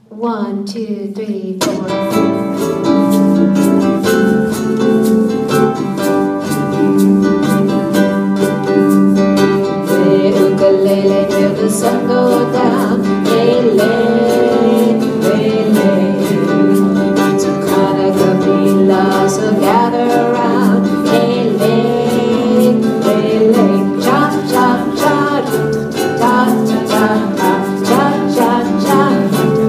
1, 2, 3, 4. Play ukulele till the sun goes down. Lele, lele. Takana Kabila, so gather around. Lele, lele. Cha cha cha, cha cha cha, cha cha cha.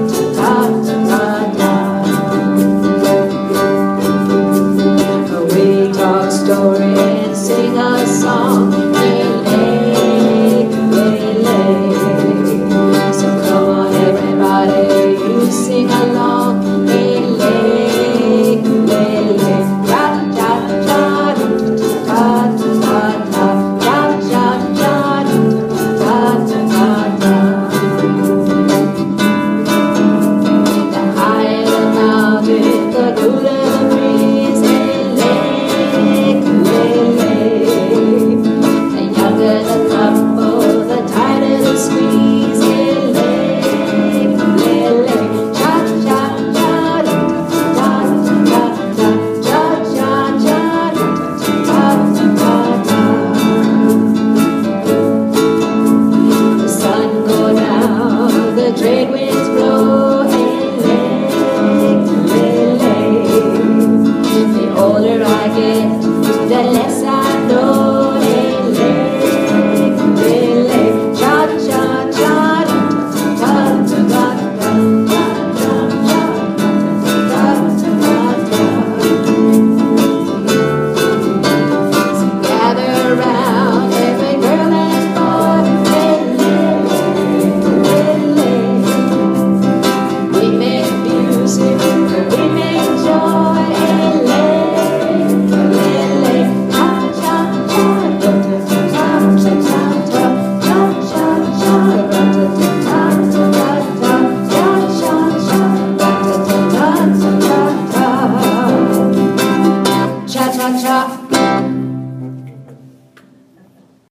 We talk story and sing a song. Lele, lele. So come on everybody, you sing along. Lele, lele. Cha cha cha, cha cha cha, cha cha cha, cha cha cha. The higher the mountain, the cooler the breeze. The younger the couple, the tighter the squeeze. Cha cha cha, cha cha cha, cha cha cha, cha cha cha. The sun go down, the trade wind